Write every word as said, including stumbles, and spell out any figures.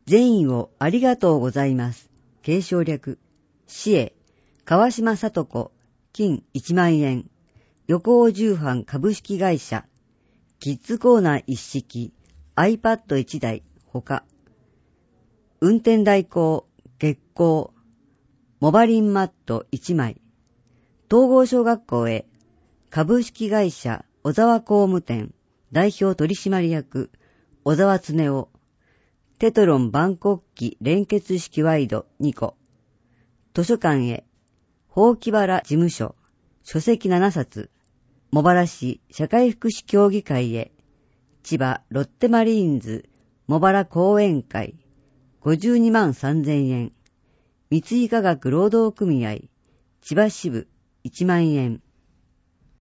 善意をありがとうございます。継承略。市営、川島聡子、金いちまんえん。横尾重版株式会社。キッズコーナー一式、アイパッドいちだい、ほか。運転代行、月光。モバリンマットいちまい。東郷小学校へ、株式会社小沢工務店、代表取締役、小沢恒夫。テトロン万国旗連結式ワイドにこ。図書館へ、宝木原事務所、書籍ななさつ。茂原市社会福祉協議会へ、千葉ロッテマリーンズ茂原講演会、ごじゅうにまんさんぜんえん。三井化学労働組合、千葉支部いちまんえん。